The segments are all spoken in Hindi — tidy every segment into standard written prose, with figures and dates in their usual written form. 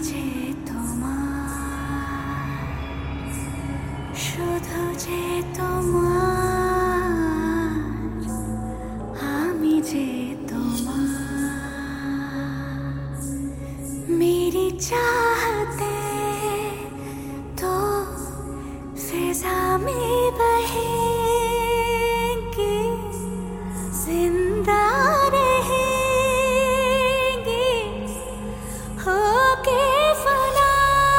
যে তোমার, শুধু যে তোমার, আমি যে তোমার। मेरी चाहते तो फिजा में बहेंगी, जिंदा रहेंगी होके फना।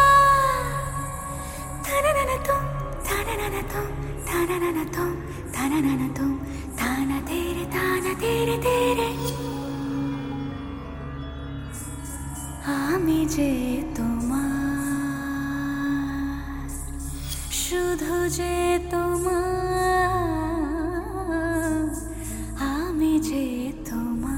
ताना तुम, ताना तुम, ताना तुम, ताना तुम, ताना तेरे तेरे। আমি যে তোমার, শুধু যে তোমার, আমি যে তোমার।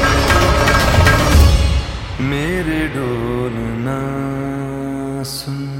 मेरे डोलना सुन